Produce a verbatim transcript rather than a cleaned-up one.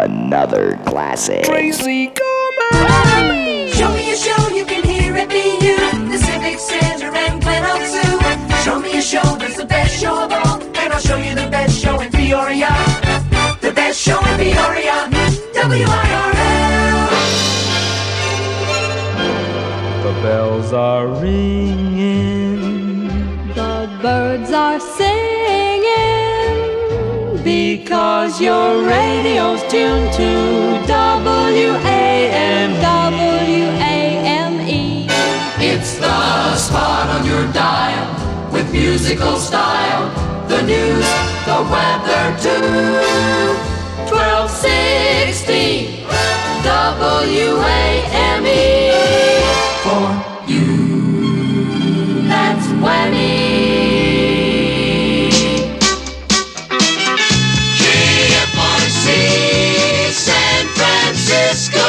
another classic. Tracy Coleman! Show me a show, you can hear it be you. The Civic Center and Glen Oak Zoo. Show me a show that's the best show of all, and I'll show you the best show in Peoria. The best show in Peoria, W I R L. The bells are ringing, the birds are singing, because your radio's tuned to W A M, W A M E. It's the spot on your dial with musical style. The news, the weather too. twelve sixty W A M E. For you, that's Whammy. K F R C San Francisco.